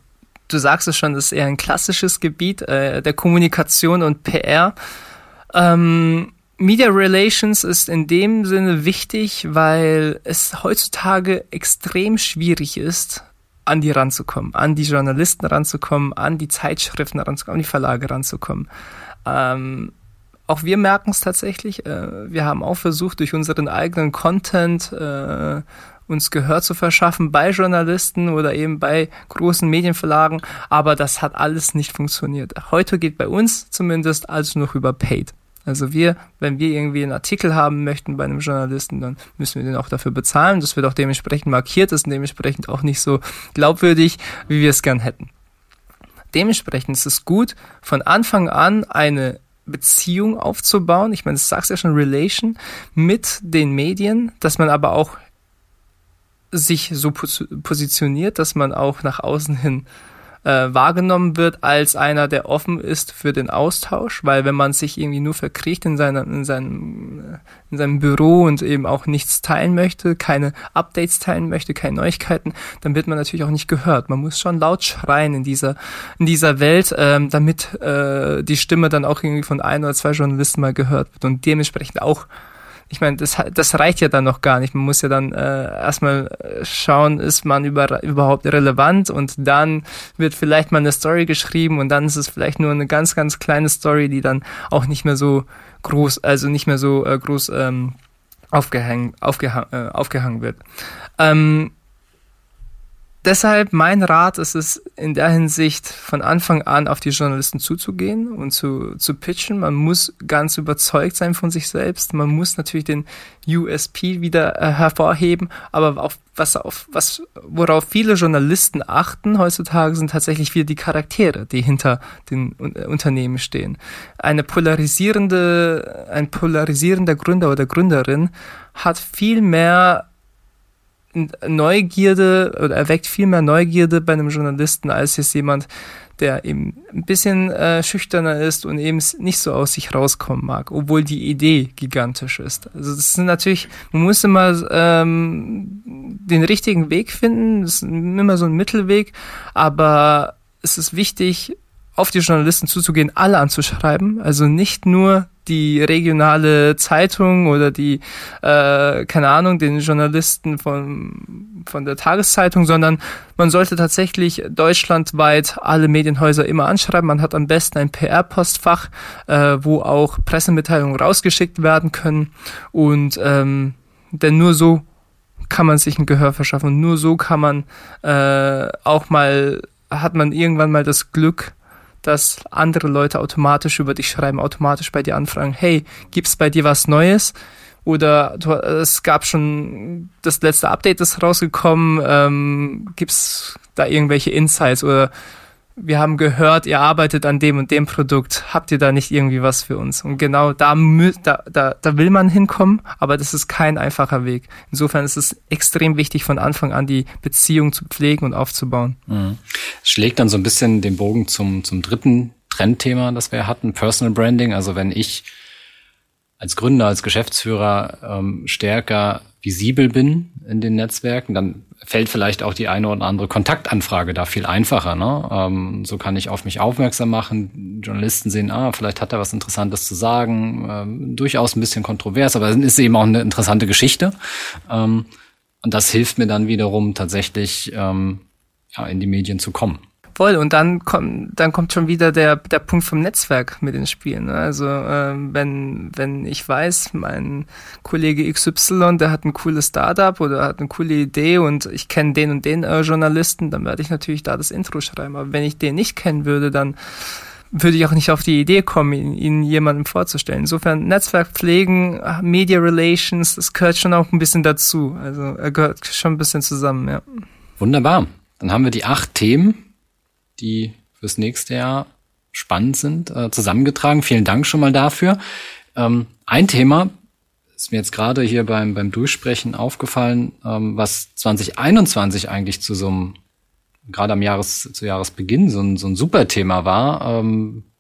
C: du sagst es schon, das ist eher ein klassisches Gebiet der Kommunikation und PR. Media Relations ist in dem Sinne wichtig, weil es heutzutage extrem schwierig ist, an die ranzukommen, an die Journalisten ranzukommen, an die Zeitschriften ranzukommen, an die Verlage ranzukommen. Auch wir merken es tatsächlich. Wir haben auch versucht, durch unseren eigenen Content uns Gehör zu verschaffen bei Journalisten oder eben bei großen Medienverlagen, aber das hat alles nicht funktioniert. Heute geht bei uns zumindest alles noch über Paid. Also wenn wir irgendwie einen Artikel haben möchten bei einem Journalisten, dann müssen wir den auch dafür bezahlen. Das wird auch dementsprechend markiert, ist dementsprechend auch nicht so glaubwürdig, wie wir es gern hätten. Dementsprechend ist es gut, von Anfang an eine Beziehung aufzubauen. Ich meine, das sagst ja schon, Relation mit den Medien, dass man aber auch sich so positioniert, dass man auch nach außen hin wahrgenommen wird als einer, der offen ist für den Austausch, weil wenn man sich irgendwie nur verkriecht in seinem Büro und eben auch nichts teilen möchte, keine Updates teilen möchte, keine Neuigkeiten, dann wird man natürlich auch nicht gehört. Man muss schon laut schreien in dieser Welt, damit die Stimme dann auch irgendwie von 1 oder 2 Journalisten mal gehört wird und dementsprechend auch. Ich meine, das reicht ja dann noch gar nicht. Man muss ja dann erstmal schauen, ist man überhaupt relevant, und dann wird vielleicht mal eine Story geschrieben und dann ist es vielleicht nur eine ganz, ganz kleine Story, die dann auch nicht mehr so groß, aufgehangen wird. Deshalb mein Rat ist es in der Hinsicht, von Anfang an auf die Journalisten zuzugehen und zu pitchen. Man muss ganz überzeugt sein von sich selbst. Man muss natürlich den USP wieder hervorheben. Aber worauf viele Journalisten achten heutzutage, sind tatsächlich wieder die Charaktere, die hinter den Unternehmen stehen. Ein polarisierender Gründer oder Gründerin hat viel mehr Neugierde oder erweckt viel mehr Neugierde bei einem Journalisten als jetzt jemand, der eben ein bisschen schüchterner ist und eben nicht so aus sich rauskommen mag, obwohl die Idee gigantisch ist. Also das sind natürlich, man muss immer den richtigen Weg finden, das ist immer so ein Mittelweg, aber es ist wichtig, auf die Journalisten zuzugehen, alle anzuschreiben, also nicht nur die regionale Zeitung oder die, den Journalisten von der Tageszeitung, sondern man sollte tatsächlich deutschlandweit alle Medienhäuser immer anschreiben. Man hat am besten ein PR-Postfach, wo auch Pressemitteilungen rausgeschickt werden können, und denn nur so kann man sich ein Gehör verschaffen und nur so kann man hat man irgendwann mal das Glück, dass andere Leute automatisch über dich schreiben, automatisch bei dir anfragen, hey, gibt's bei dir was Neues? Oder es gab schon das letzte Update ist rausgekommen, gibt's da irgendwelche Insights? Oder wir haben gehört, ihr arbeitet an dem und dem Produkt, habt ihr da nicht irgendwie was für uns? Und genau da will man hinkommen, aber das ist kein einfacher Weg. Insofern ist es extrem wichtig, von Anfang an die Beziehung zu pflegen und aufzubauen.
B: Mhm. Es schlägt dann so ein bisschen den Bogen zum dritten Trendthema, das wir hatten, Personal Branding. Also wenn ich als Gründer, als Geschäftsführer stärker visibel bin in den Netzwerken, dann fällt vielleicht auch die eine oder andere Kontaktanfrage da viel einfacher. Ne? So kann ich auf mich aufmerksam machen. Journalisten sehen, vielleicht hat er was Interessantes zu sagen. Durchaus ein bisschen kontrovers, aber es ist eben auch eine interessante Geschichte. Und das hilft mir dann wiederum tatsächlich, in die Medien zu kommen.
C: Voll, und dann kommt schon wieder der Punkt vom Netzwerk mit ins Spiel. Ne? Also wenn ich weiß, mein Kollege XY, der hat ein cooles Startup oder hat eine coole Idee und ich kenne den und den Journalisten, dann werde ich natürlich da das Intro schreiben. Aber wenn ich den nicht kennen würde, dann würde ich auch nicht auf die Idee kommen, ihn jemandem vorzustellen. Insofern Netzwerk pflegen, Media Relations, das gehört schon auch ein bisschen dazu. Also gehört schon ein bisschen zusammen, ja.
B: Wunderbar. Dann haben wir die 8 Themen, die fürs nächste Jahr spannend sind, zusammengetragen. Vielen Dank schon mal dafür. Ein Thema ist mir jetzt gerade hier beim Durchsprechen aufgefallen, was 2021 eigentlich gerade zu Jahresbeginn so ein super Thema war.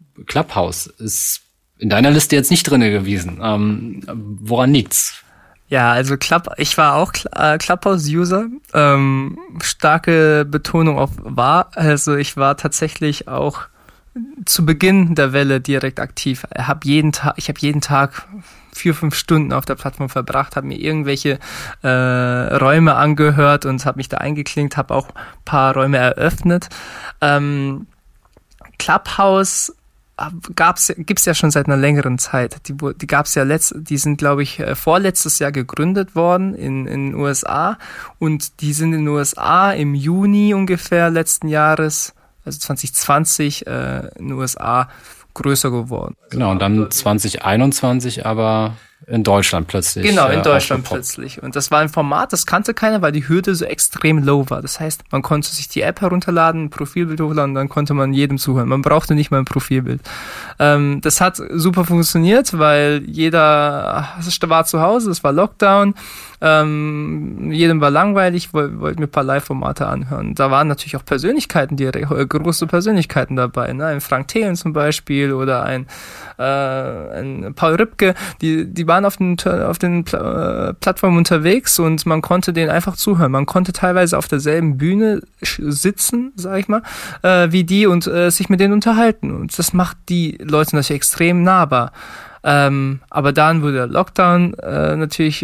B: Clubhouse ist in deiner Liste jetzt nicht drinne gewesen. Woran liegt's?
C: Ja, also ich war auch Clubhouse-User. Starke Betonung auf war. Also ich war tatsächlich auch zu Beginn der Welle direkt aktiv. Ich habe jeden Tag 4-5 Stunden auf der Plattform verbracht, habe mir irgendwelche Räume angehört und habe mich da eingeklinkt, habe auch ein paar Räume eröffnet. Clubhouse gibt's ja schon seit einer längeren Zeit. Die gab's ja die sind, glaube ich, vorletztes Jahr gegründet worden in den USA, und die sind in den USA im Juni ungefähr letzten Jahres, also 2020, in den USA größer geworden.
B: Genau, und dann 2021 aber in Deutschland plötzlich.
C: Genau, in Deutschland plötzlich. Und das war ein Format, das kannte keiner, weil die Hürde so extrem low war. Das heißt, man konnte sich die App herunterladen, ein Profilbild hochladen, und dann konnte man jedem zuhören. Man brauchte nicht mal ein Profilbild. Das hat super funktioniert, weil jeder war zu Hause, es war Lockdown, jedem war langweilig, wollten mir ein paar Live-Formate anhören. Da waren natürlich auch Persönlichkeiten, große Persönlichkeiten dabei, ne? Ein Frank Thelen zum Beispiel oder ein Paul Ripke, die waren auf den Plattformen unterwegs, und man konnte denen einfach zuhören. Man konnte teilweise auf derselben Bühne sitzen, sag ich mal, wie die, und sich mit denen unterhalten. Und das macht die Leute natürlich extrem nahbar. Aber dann wurde der Lockdown natürlich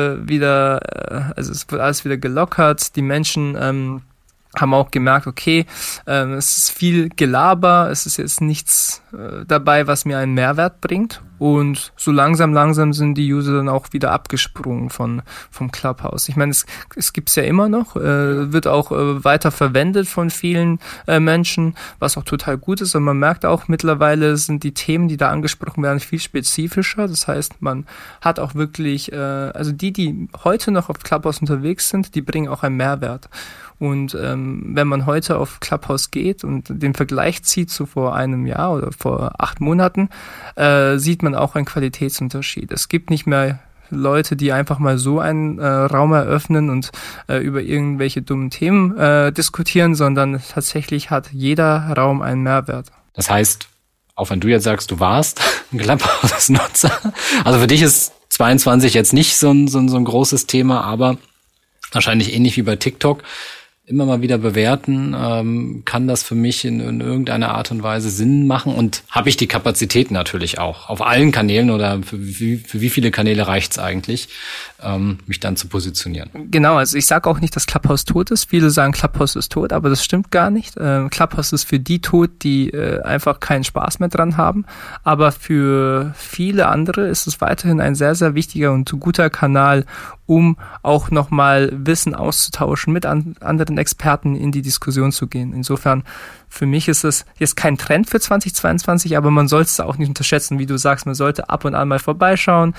C: wieder, also es wurde alles wieder gelockert. Die Menschen haben auch gemerkt, okay, es ist viel Gelaber, es ist jetzt nichts dabei, was mir einen Mehrwert bringt. Und so langsam sind die User dann auch wieder abgesprungen vom Clubhouse. Ich meine, es gibt's ja immer noch, wird auch weiter verwendet von vielen Menschen, was auch total gut ist. Und man merkt auch, mittlerweile sind die Themen, die da angesprochen werden, viel spezifischer. Das heißt, man hat auch wirklich, also die heute noch auf Clubhouse unterwegs sind, die bringen auch einen Mehrwert. Und wenn man heute auf Clubhouse geht und den Vergleich zieht zu vor einem Jahr oder vor 8 Monaten, sieht man auch einen Qualitätsunterschied. Es gibt nicht mehr Leute, die einfach mal so einen Raum eröffnen und über irgendwelche dummen Themen diskutieren, sondern tatsächlich hat jeder Raum einen Mehrwert.
B: Das heißt, auch wenn du jetzt sagst, du warst ein Clubhouse-Nutzer, also für dich ist 22 jetzt nicht so ein großes Thema, aber wahrscheinlich ähnlich wie bei TikTok, immer mal wieder bewerten, kann das für mich in irgendeiner Art und Weise Sinn machen, und habe ich die Kapazität natürlich auch auf allen Kanälen, oder für wie viele Kanäle reicht's eigentlich, mich dann zu positionieren?
C: Genau, also ich sage auch nicht, dass Clubhouse tot ist. Viele sagen, Clubhouse ist tot, aber das stimmt gar nicht. Clubhouse ist für die tot, die einfach keinen Spaß mehr dran haben, aber für viele andere ist es weiterhin ein sehr, sehr wichtiger und guter Kanal, um auch nochmal Wissen auszutauschen, mit anderen Experten in die Diskussion zu gehen. Insofern, für mich ist es jetzt kein Trend für 2022, aber man sollte es auch nicht unterschätzen. Wie du sagst, man sollte ab und an mal vorbeischauen,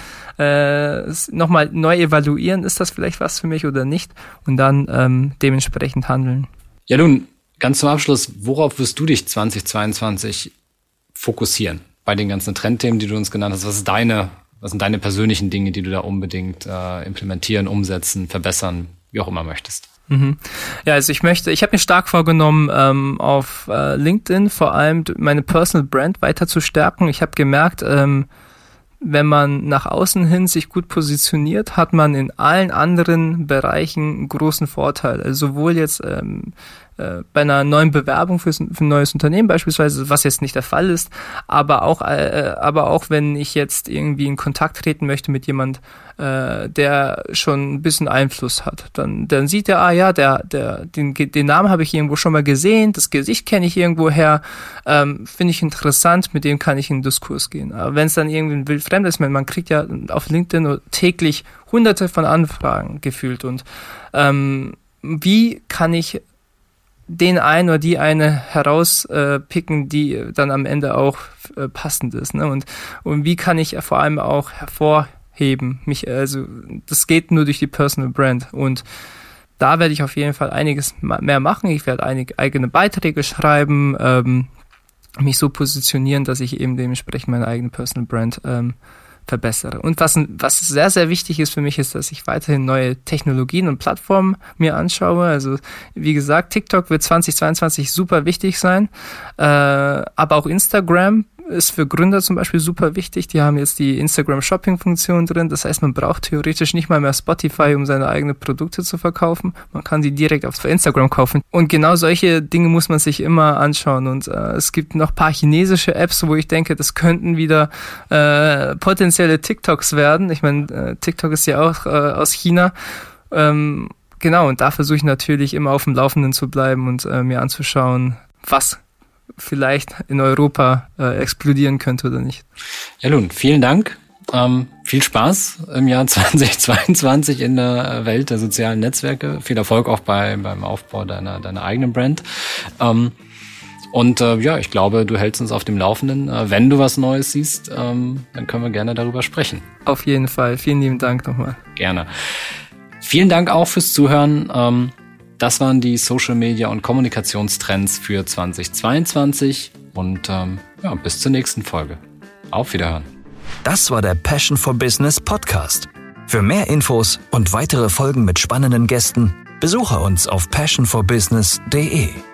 C: nochmal neu evaluieren, ist das vielleicht was für mich oder nicht, und dann dementsprechend handeln.
B: Ja, nun, ganz zum Abschluss, worauf wirst du dich 2022 fokussieren bei den ganzen Trendthemen, die du uns genannt hast? Was sind deine persönlichen Dinge, die du da unbedingt implementieren, umsetzen, verbessern, wie auch immer möchtest?
C: Ja, also ich habe mir stark vorgenommen, auf LinkedIn vor allem meine Personal Brand weiter zu stärken. Ich habe gemerkt, wenn man nach außen hin sich gut positioniert, hat man in allen anderen Bereichen einen großen Vorteil. Also sowohl jetzt bei einer neuen Bewerbung für ein neues Unternehmen beispielsweise, was jetzt nicht der Fall ist, aber auch wenn ich jetzt irgendwie in Kontakt treten möchte mit jemand, der schon ein bisschen Einfluss hat, dann sieht er, den Namen habe ich irgendwo schon mal gesehen, das Gesicht kenne ich irgendwo her, finde ich interessant, mit dem kann ich in den Diskurs gehen. Aber wenn es dann irgendwie ein wildfremd ist, man kriegt ja auf LinkedIn täglich hunderte von Anfragen gefühlt, und wie kann ich den einen oder die eine herauspicken, die dann am Ende auch passend ist, ne? Und wie kann ich vor allem auch hervorheben? Das geht nur durch die Personal Brand, und da werde ich auf jeden Fall einiges mehr machen. Ich werde einige eigene Beiträge schreiben, mich so positionieren, dass ich eben dementsprechend meine eigene Personal Brand verbessere. Und was sehr, sehr wichtig ist für mich, ist, dass ich weiterhin neue Technologien und Plattformen mir anschaue. Also wie gesagt, TikTok wird 2022 super wichtig sein, aber auch Instagram ist für Gründer zum Beispiel super wichtig. Die haben jetzt die Instagram-Shopping-Funktion drin. Das heißt, man braucht theoretisch nicht mal mehr Spotify, um seine eigenen Produkte zu verkaufen. Man kann die direkt auf Instagram kaufen. Und genau solche Dinge muss man sich immer anschauen. Und es gibt noch ein paar chinesische Apps, wo ich denke, das könnten wieder potenzielle TikToks werden. Ich meine, TikTok ist ja auch aus China. Genau, und da versuche ich natürlich immer auf dem Laufenden zu bleiben und mir anzuschauen, was vielleicht in Europa explodieren könnte oder nicht.
B: Jalun, vielen Dank. Viel Spaß im Jahr 2022 in der Welt der sozialen Netzwerke. Viel Erfolg auch beim Aufbau deiner eigenen Brand. Ich glaube, du hältst uns auf dem Laufenden. Wenn du was Neues siehst, dann können wir gerne darüber sprechen.
C: Auf jeden Fall. Vielen lieben Dank nochmal.
B: Gerne. Vielen Dank auch fürs Zuhören. Das waren die Social Media und Kommunikationstrends für 2022 und bis zur nächsten Folge. Auf Wiederhören.
D: Das war der Passion for Business Podcast. Für mehr Infos und weitere Folgen mit spannenden Gästen besuche uns auf passionforbusiness.de.